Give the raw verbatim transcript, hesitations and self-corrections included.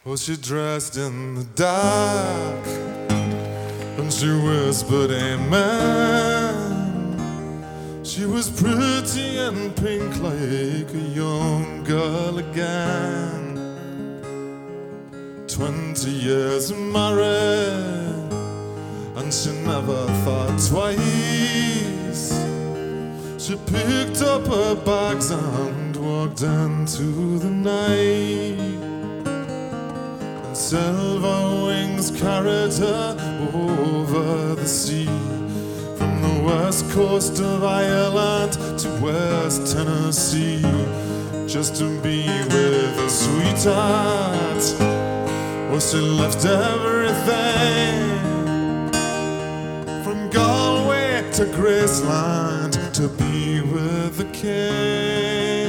Was she dressed in the dark? And she whispered amen. She was pretty and pink like a young girl again. Twenty years married, and she never thought twice. She picked up her bags and walked into the night. Silver wings carried her over the sea, from the west coast of Ireland to West Tennessee, just to be with a sweetheart. Well, she left everything, from Galway to Graceland, to be with the king.